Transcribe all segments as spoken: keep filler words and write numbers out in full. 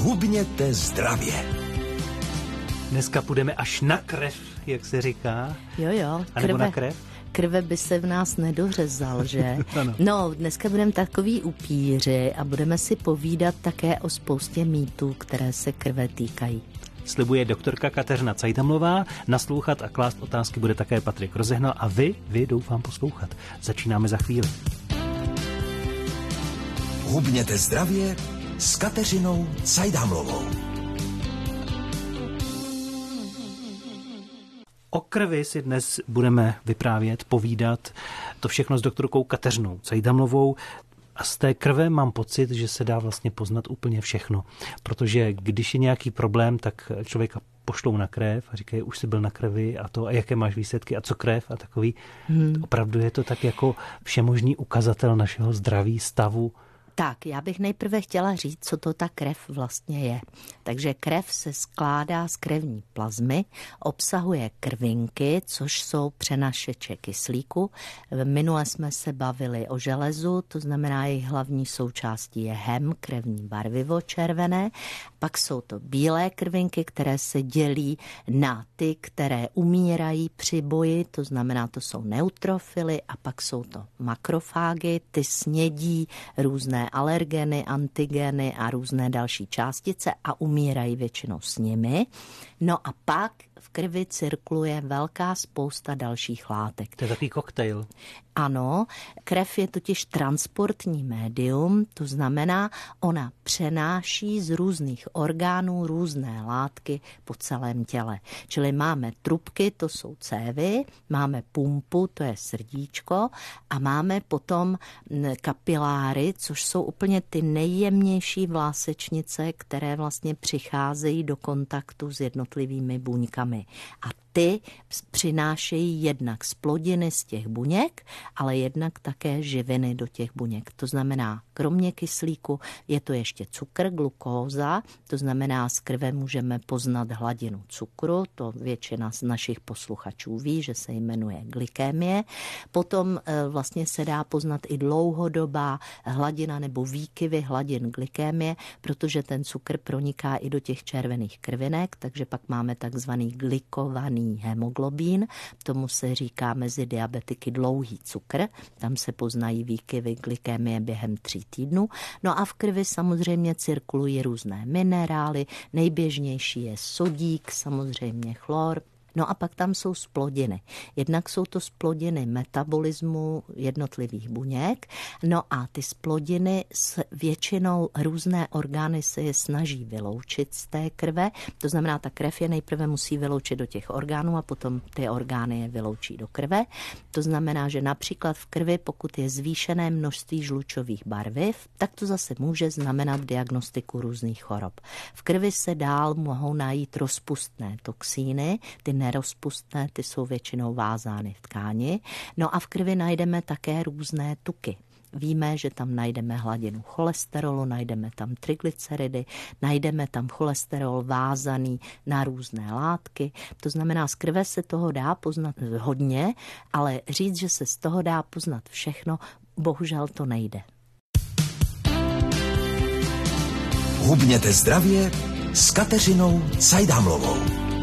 Hubněte zdravě. Dneska půjdeme až na krev, jak se říká. Jo, jo. A nebo na krev? Krve by se v nás nedořezal, že? No, dneska budeme takový upíři a budeme si povídat také o spoustě mýtů, které se krve týkají. Slibuje doktorka Kateřina Cajdamlová, naslouchat a klást otázky bude také Patrik Rozehnal a vy, vy doufám poslouchat. Začínáme za chvíli. Hubněte zdravě s Kateřinou Cajdamlovou. O krvi si dnes budeme vyprávět, povídat, to všechno s doktorkou Kateřinou Cajdamlovou. A z té krve mám pocit, že se dá vlastně poznat úplně všechno. Protože když je nějaký problém, tak člověka pošlou na krev a říkají, už jsi byl na krvi a to, a jaké máš výsledky a co krev a takový. Hmm. Opravdu je to tak jako všemožný ukazatel našeho zdraví, stavu. Tak, já bych nejprve chtěla říct, co to ta krev vlastně je. Takže krev se skládá z krevní plazmy, obsahuje krvinky, což jsou přenašeče kyslíku. Minule jsme se bavili o železu, to znamená, jejich hlavní součástí je hem, krevní barvivo červené. Pak jsou to bílé krvinky, které se dělí na ty, které umírají při boji, to znamená, to jsou neutrofily, a pak jsou to makrofágy, ty snědí různé alergeny, antigeny a různé další částice a umírají většinou s nimi. No a pak v krvi cirkuluje velká spousta dalších látek. To je takový koktejl. Ano, krev je totiž transportní médium, to znamená, ona přenáší z různých orgánů různé látky po celém těle. Čili máme trubky, to jsou cévy, máme pumpu, to je srdíčko, a máme potom kapiláry, což jsou úplně ty nejjemnější vlásečnice, které vlastně přicházejí do kontaktu s jednotlivými buňkami. A ty přinášejí jednak zplodiny z těch buněk, ale jednak také živiny do těch buněk. To znamená, kromě kyslíku je to ještě cukr, glukóza, to znamená, z krve můžeme poznat hladinu cukru, to většina z našich posluchačů ví, že se jmenuje glykémie. Potom vlastně se dá poznat i dlouhodobá hladina nebo výkyvy hladin glykémie, protože ten cukr proniká i do těch červených krvinek, takže pak máme takzvaný glykovaný hemoglobín, tomu se říká mezi diabetiky dlouhý cukr, tam se poznají výkyvy glykémie během tří týdnů. No a v krvi samozřejmě cirkulují různé minerály, nejběžnější je sodík, samozřejmě chlor. No a pak tam jsou zplodiny. Jednak jsou to zplodiny metabolismu jednotlivých buněk, no a ty zplodiny většinou různé orgány se je snaží vyloučit z té krve, to znamená, ta krev je nejprve musí vyloučit do těch orgánů a potom ty orgány je vyloučí do krve. To znamená, že například v krvi, pokud je zvýšené množství žlučových barviv, tak to zase může znamenat diagnostiku různých chorob. V krvi se dál mohou najít rozpustné toxíny, ty nerozpustné, ty jsou většinou vázány v tkáni. No a v krvi najdeme také různé tuky. Víme, že tam najdeme hladinu cholesterolu, najdeme tam triglyceridy, najdeme tam cholesterol vázaný na různé látky. To znamená, z krve se toho dá poznat hodně, ale říct, že se z toho dá poznat všechno, bohužel to nejde. Hubněte zdravě s Kateřinou Cajdamlovou.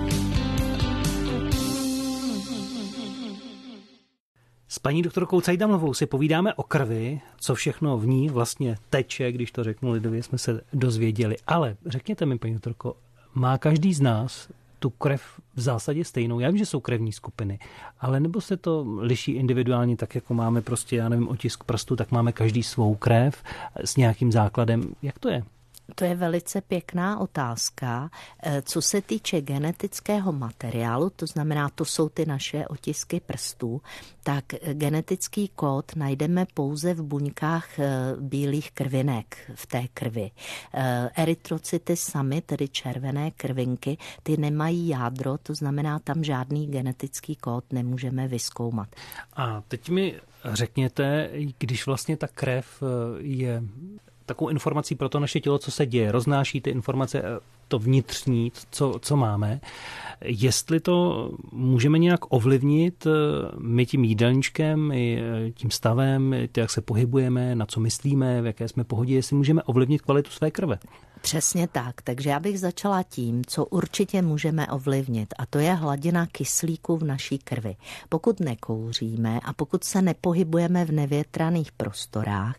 S paní doktorkou Cajdamlovou si povídáme o krvi, co všechno v ní vlastně teče, když to řeknu lidově, jsme se dozvěděli. Ale řekněte mi, paní doktorko, má každý z nás tu krev v zásadě stejnou? Já vím, že jsou krevní skupiny, ale nebo se to liší individuálně, tak jako máme prostě, já nevím, otisk prstu, tak máme každý svou krev s nějakým základem. Jak to je? To je velice pěkná otázka. Co se týče genetického materiálu, to znamená, to jsou ty naše otisky prstů, tak genetický kód najdeme pouze v buňkách bílých krvinek v té krvi. Erytrocyty samy, tedy červené krvinky, ty nemají jádro, to znamená, tam žádný genetický kód nemůžeme vyzkoumat. A teď mi řekněte, když vlastně ta krev je takovou informací pro to naše tělo, co se děje, roznáší ty informace, to vnitřní, co, co máme. Jestli to můžeme nějak ovlivnit my tím jídelníčkem, tím stavem, jak se pohybujeme, na co myslíme, v jaké jsme pohodě, jestli můžeme ovlivnit kvalitu své krve. Přesně tak, takže já bych začala tím, co určitě můžeme ovlivnit, a to je hladina kyslíku v naší krvi. Pokud nekouříme a pokud se nepohybujeme v nevětraných prostorách,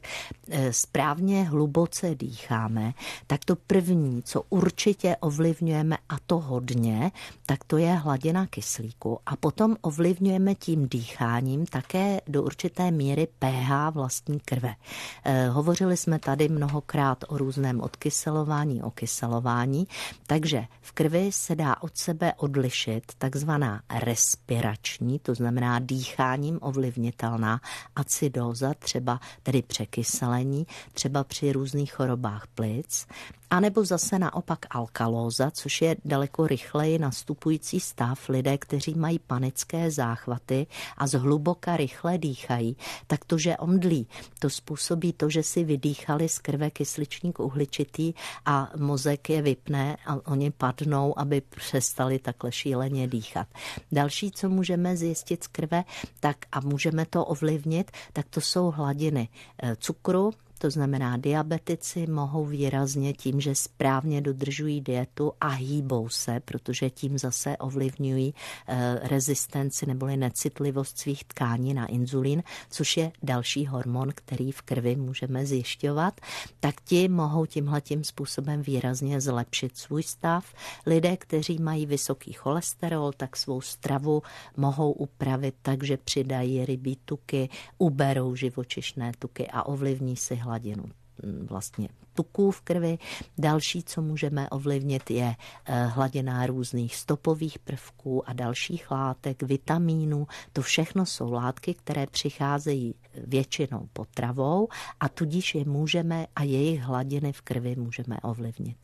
správně hluboce dýcháme, tak to první, co určitě ovlivňujeme, a to hodně, tak to je hladina kyslíku. A potom ovlivňujeme tím dýcháním také do určité míry pH vlastní krve. E, hovořili jsme tady mnohokrát o různém odkyselování, okyselování, takže v krvi se dá od sebe odlišit takzvaná respirační, to znamená dýcháním ovlivnitelná acidóza, třeba tedy překyselení, třeba při různých chorobách plic, anebo zase naopak alkalóza, což je daleko rychleji nastupující stav. Lidé, kteří mají panické záchvaty a zhluboka rychle dýchají, tak to, že omdlí, to způsobí to, že si vydýchali z krve kysličník uhličitý a mozek je vypne a oni padnou, aby přestali takhle šíleně dýchat. Další, co můžeme zjistit z krve, tak a můžeme to ovlivnit, tak to jsou hladiny cukru. To znamená, diabetici mohou výrazně tím, že správně dodržují dietu a hýbou se, protože tím zase ovlivňují e, rezistenci neboli necitlivost svých tkání na inzulín, což je další hormon, který v krvi můžeme zjišťovat, tak ti mohou tímhletím způsobem výrazně zlepšit svůj stav. Lidé, kteří mají vysoký cholesterol, tak svou stravu mohou upravit tak, že přidají rybí tuky, uberou živočišné tuky a ovlivní si hladinu vlastně tuků v krvi. Další, co můžeme ovlivnit, je hladina různých stopových prvků a dalších látek, vitamínů. To všechno jsou látky, které přicházejí většinou potravou a tudíž je můžeme a jejich hladiny v krvi můžeme ovlivnit.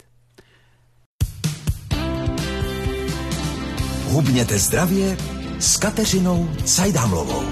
Hubněte zdravě s Kateřinou Cajdámlovou.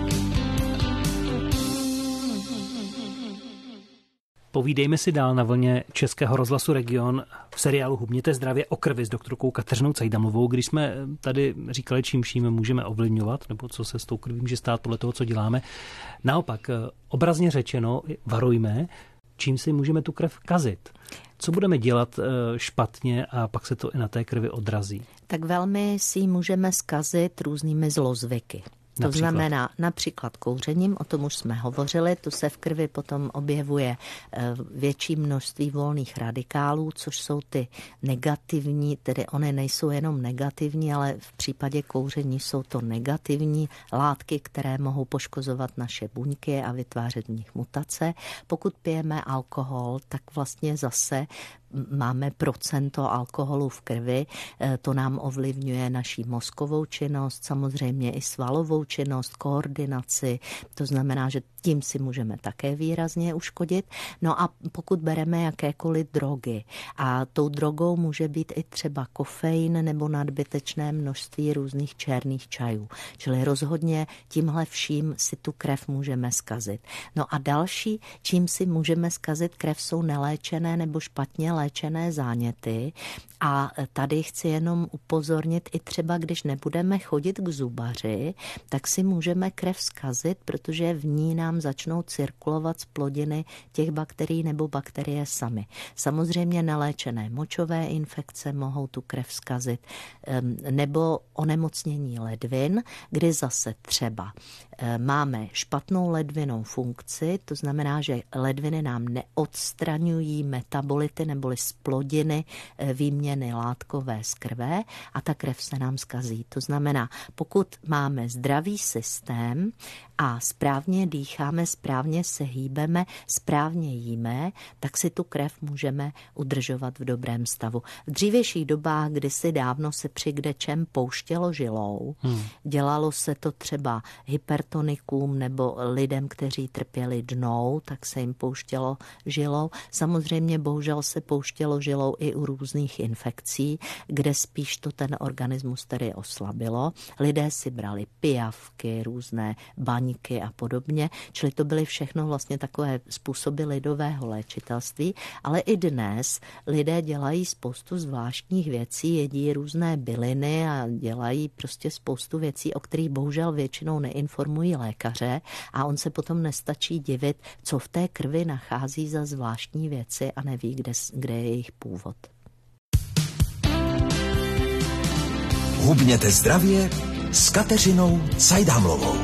Povídejme si dál na vlně Českého rozhlasu Region v seriálu Hubněte zdravě o krvi s doktorkou Kateřinou Cajdámlovou, když jsme tady říkali, čím vším můžeme ovlivňovat, nebo co se s tou krví může stát podle toho, co děláme. Naopak, obrazně řečeno, varujme, čím si můžeme tu krev kazit. Co budeme dělat špatně a pak se to i na té krvi odrazí? Tak velmi si ji můžeme zkazit různými zlozvyky. To například. znamená například kouřením, o tom už jsme hovořili, tu se v krvi potom objevuje větší množství volných radikálů, což jsou ty negativní, tedy ony nejsou jenom negativní, ale v případě kouření jsou to negativní látky, které mohou poškozovat naše buňky a vytvářet v nich mutace. Pokud pijeme alkohol, tak vlastně zase máme procento alkoholu v krvi, to nám ovlivňuje naši mozkovou činnost, samozřejmě i svalovou činnost, koordinaci, to znamená, že tím si můžeme také výrazně uškodit. No a pokud bereme jakékoliv drogy, a tou drogou může být i třeba kofein nebo nadbytečné množství různých černých čajů. Čili rozhodně tímhle vším si tu krev můžeme zkazit. No a další, čím si můžeme zkazit krev, jsou neléčené nebo špatně léčené záněty. A tady chci jenom upozornit, i třeba když nebudeme chodit k zubaři, tak si můžeme krev zkazit, protože v ní nám začnou cirkulovat z plodiny těch bakterií nebo bakterie samy. Samozřejmě neléčené močové infekce mohou tu krev zkazit, nebo onemocnění ledvin, kdy zase třeba máme špatnou ledvinou funkci, to znamená, že ledviny nám neodstraňují metabolity neboli z plodiny výměny látkové z krve a ta krev se nám zkazí. To znamená, pokud máme zdravý systém a správně dýcháme, správně se hýbeme, správně jíme, tak si tu krev můžeme udržovat v dobrém stavu. V dřívějších dobách, kdysi dávno se při kdečem pouštělo žilou, hmm. dělalo se to třeba hypertonikům nebo lidem, kteří trpěli dnou, tak se jim pouštělo žilou. Samozřejmě bohužel se pouštělo žilou i u různých infekcí, kde spíš to ten organismus tedy oslabilo. Lidé si brali pijavky, různé baňky, buňky a podobně. Čili to byly všechno vlastně takové způsoby lidového léčitelství, ale i dnes lidé dělají spoustu zvláštních věcí, jedí různé byliny a dělají prostě spoustu věcí, o kterých bohužel většinou neinformují lékaře a on se potom nestačí divit, co v té krvi nachází za zvláštní věci a neví, kde, kde je jejich původ. Hubněte zdravě s Kateřinou Cajdámlovou.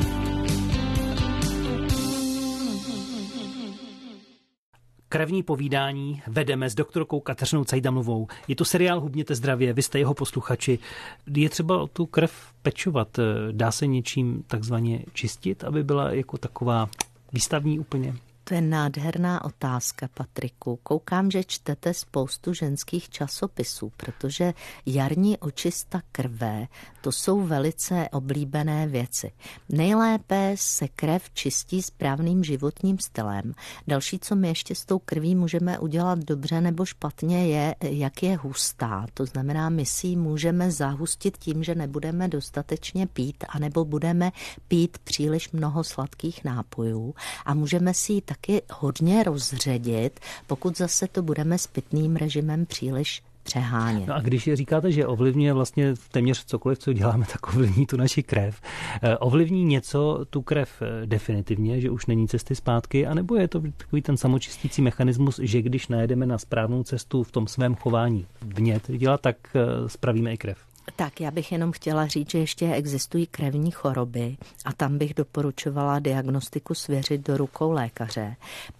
Krevní povídání vedeme s doktorkou Kateřinou Cajdámlovou. Je to seriál Hubněte zdravě, vy jste jeho posluchači. Je třeba o tu krev pečovat? Dá se něčím takzvaně čistit, aby byla jako taková výstavní úplně? To je nádherná otázka, Patriku. Koukám, že čtete spoustu ženských časopisů, protože jarní očista krve, to jsou velice oblíbené věci. Nejlépe se krev čistí správným životním stylem. Další, co my ještě s tou krví můžeme udělat dobře nebo špatně, je, jak je hustá. To znamená, my si ji můžeme zahustit tím, že nebudeme dostatečně pít, anebo budeme pít příliš mnoho sladkých nápojů a můžeme si ji tak taky hodně rozředit, pokud zase to budeme s pitným režimem příliš přehánět. No a když říkáte, že ovlivňuje vlastně téměř cokoliv, co děláme, tak ovlivní tu naši krev. Ovlivní něco tu krev definitivně, že už není cesty zpátky, anebo je to takový ten samočistící mechanismus, že když najedeme na správnou cestu v tom svém chování vně dělat, tak spravíme i krev? Tak, já bych jenom chtěla říct, že ještě existují krevní choroby a tam bych doporučovala diagnostiku svěřit do rukou lékaře.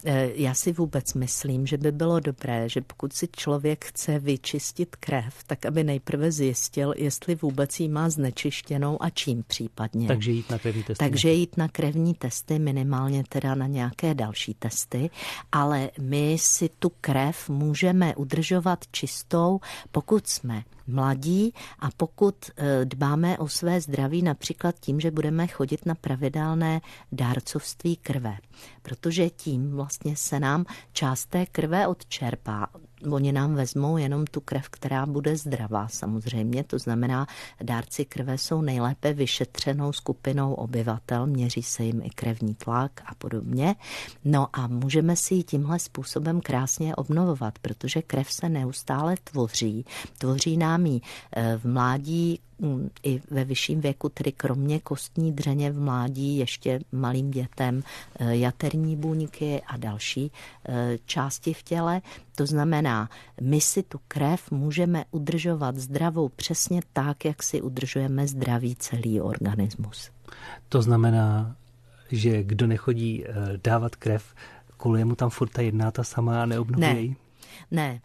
Já si vůbec myslím, že by bylo dobré, že pokud si člověk chce vyčistit krev, tak aby nejprve zjistil, jestli vůbec jí má znečištěnou a čím případně. Takže jít na krevní testy. Takže jít na krevní testy, minimálně teda na nějaké další testy, ale my si tu krev můžeme udržovat čistou, pokud jsme mladí a pokud dbáme o své zdraví například tím, že budeme chodit na pravidelné dárcovství krve. Protože tím vlastně se nám část té krve odčerpá. Oni nám vezmou jenom tu krev, která bude zdravá samozřejmě, to znamená, dárci krve jsou nejlépe vyšetřenou skupinou obyvatel, měří se jim i krevní tlak a podobně. No a můžeme si ji tímhle způsobem krásně obnovovat, protože krev se neustále tvoří. Tvoří nám ji v mládí i ve vyšším věku, tedy kromě kostní dřeně v mládí, ještě malým dětem jaterní buňky a další části v těle. To znamená, my si tu krev můžeme udržovat zdravou přesně tak, jak si udržujeme zdravý celý organismus. To znamená, že kdo nechodí dávat krev, koluje mu tam furt ta jedna ta sama a neobnovuje ne. ji? Ne,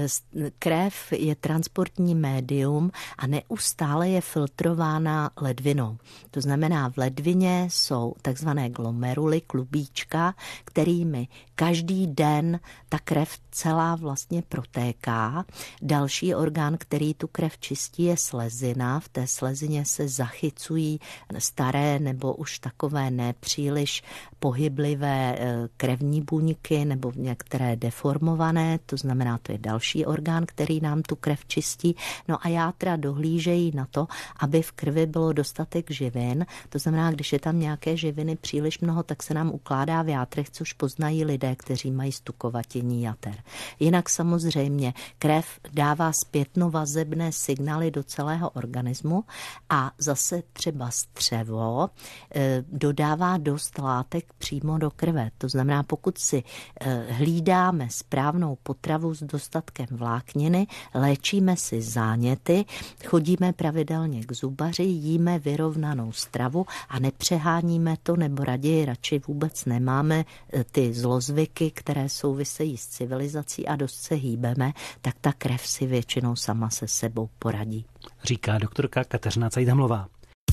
krev je transportní médium a neustále je filtrována ledvinou. To znamená, v ledvině jsou takzvané glomeruly, klubíčka, kterými každý den ta krev celá vlastně protéká. Další orgán, který tu krev čistí, je slezina. V té slezině se zachycují staré nebo už takové nepříliš pohyblivé krevní buňky nebo některé deformované, to znamená, to je další orgán, který nám tu krev čistí. No a játra dohlížejí na to, aby v krvi bylo dostatek živin. To znamená, když je tam nějaké živiny příliš mnoho, tak se nám ukládá v játrech, což poznají lidé, kteří mají stukovatění jater. Jinak samozřejmě krev dává zpětnovazebné signály do celého organismu a zase třeba střevo e, dodává dost látek přímo do krve. To znamená, pokud si e, hlídáme správnou potravu s dostatkem vlákniny, léčíme si záněty, chodíme pravidelně k zubaři, jíme vyrovnanou stravu a nepřeháníme to, nebo raději radši vůbec nemáme ty zlozvyky, které souvisejí s civilizací a dost se hýbeme, tak ta krev si většinou sama se sebou poradí. Říká doktorka Kateřina Cajdámlová.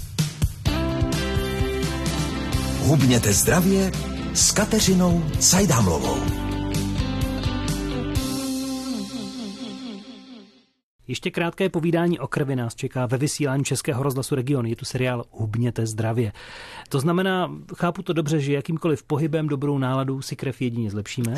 Hubněte zdravě s Kateřinou Cajdámlovou. Ještě krátké povídání o krvi nás čeká ve vysílání Českého rozhlasu Region. Je tu seriál Hubněte zdravě. To znamená, chápu to dobře, že jakýmkoliv pohybem, dobrou náladou si krev jedině zlepšíme?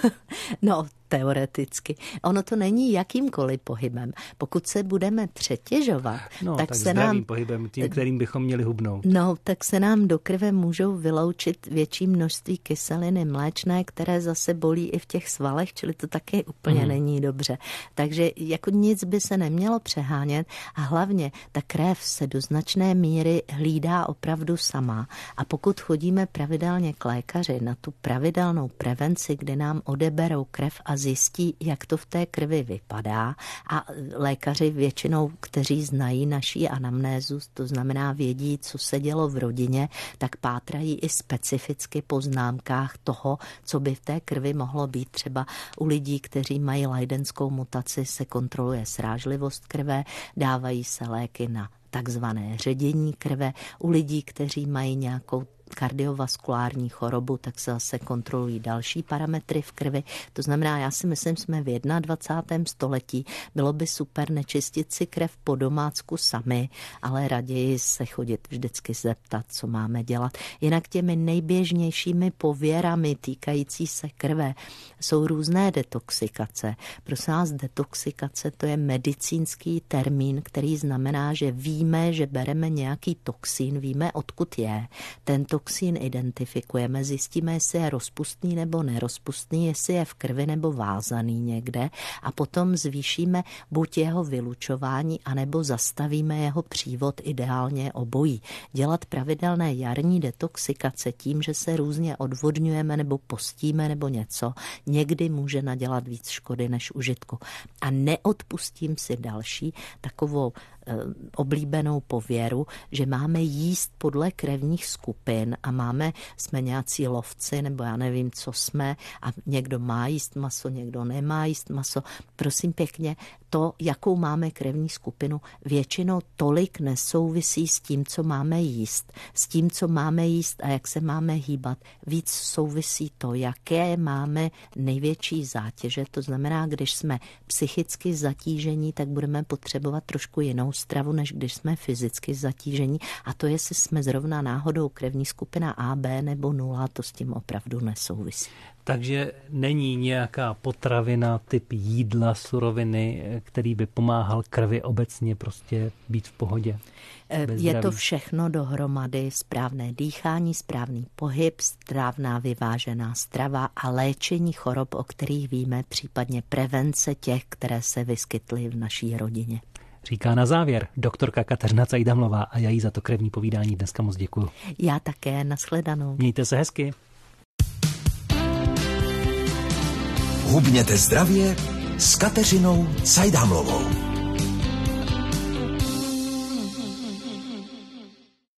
No, teoreticky. Ono to není jakýmkoliv pohybem. Pokud se budeme přetěžovat, no, tak, tak se zdravým nám... pohybem, tím, kterým bychom měli hubnout. No, tak se nám do krve můžou vyloučit větší množství kyseliny mléčné, které zase bolí i v těch svalech, čili to taky úplně hmm. není dobře. Takže jako nic by se nemělo přehánět a hlavně ta krev se do značné míry hlídá opravdu sama. A pokud chodíme pravidelně k lékaři na tu pravidelnou prevenci, kde nám odeberou krev a zjistí, jak to v té krvi vypadá, a lékaři většinou, kteří znají naší anamnézu, to znamená vědí, co se dělo v rodině, tak pátrají i specificky po známkách toho, co by v té krvi mohlo být. Třeba u lidí, kteří mají leidenskou mutaci, se kontroluje srážlivost krve, dávají se léky na takzvané ředění krve. U lidí, kteří mají nějakou kardiovaskulární chorobu, tak se zase kontrolují další parametry v krvi. To znamená, já si myslím, jsme v dvacátém prvním století. Bylo by super nečistit si krev po domácku sami, ale raději se chodit vždycky zeptat, co máme dělat. Jinak těmi nejběžnějšími pověrami týkající se krve jsou různé detoxikace. Prosím vás, detoxikace to je medicínský termín, který znamená, že víme, že bereme nějaký toxín, víme, odkud je. Tento toxín identifikujeme, zjistíme, jestli je rozpustný nebo nerozpustný, jestli je v krvi nebo vázaný někde a potom zvýšíme buď jeho vylučování, anebo zastavíme jeho přívod, ideálně obojí. Dělat pravidelné jarní detoxikace tím, že se různě odvodňujeme nebo postíme nebo něco, někdy může nadělat víc škody než užitku. A neodpustím si další takovou oblíbenou pověru, že máme jíst podle krevních skupin a máme, jsme nějací lovci, nebo já nevím, co jsme, a někdo má jíst maso, někdo nemá jíst maso. Prosím pěkně, to, jakou máme krevní skupinu, většinou tolik nesouvisí s tím, co máme jíst. S tím, co máme jíst a jak se máme hýbat, víc souvisí to, jaké máme největší zátěže. To znamená, když jsme psychicky zatížení, tak budeme potřebovat trošku jinou stravu, než když jsme fyzicky zatížení. A to, jestli jsme zrovna náhodou krevní skupina A, B nebo nula, to s tím opravdu nesouvisí. Takže není nějaká potravina, typ jídla, suroviny, který by pomáhal krvi obecně prostě být v pohodě? Je to všechno dohromady, správné dýchání, správný pohyb, správná vyvážená strava a léčení chorob, o kterých víme, případně prevence těch, které se vyskytly v naší rodině. Říká na závěr doktorka Kateřina Cajdamlová a já jí za to krevní povídání dneska moc děkuju. Já také, nashledanou. Mějte se hezky. Hubněte zdravě s Kateřinou Cajdamlovou.